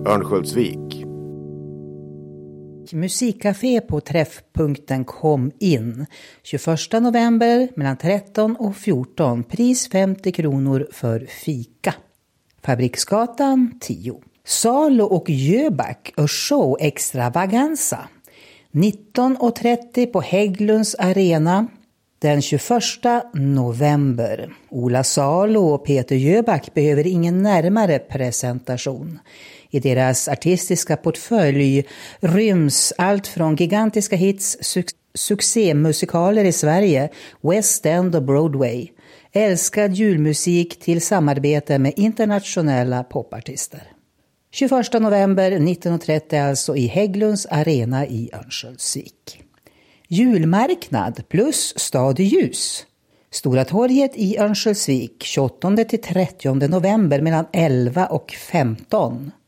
Örnsköldsvik. Musikcafé på Träffpunkten kom in 21 november mellan 13 och 14. Pris 50 kronor för fika. Fabriksgatan 10. Salo och Jöback och show extravaganza. 19.30 på Hägglunds arena den 21 november. Ola Salo och Peter Jöback behöver ingen närmare presentation. I deras artistiska portfölj ryms allt från gigantiska hits, succémusikaler i Sverige, West End och Broadway, älskad julmusik till samarbete med internationella popartister. 21 november 19.30 alltså i Hägglunds arena i Örnsköldsvik. Julmarknad plus stadljus. Stora torget i Örnsköldsvik 28 till 30 november mellan 11 och 15.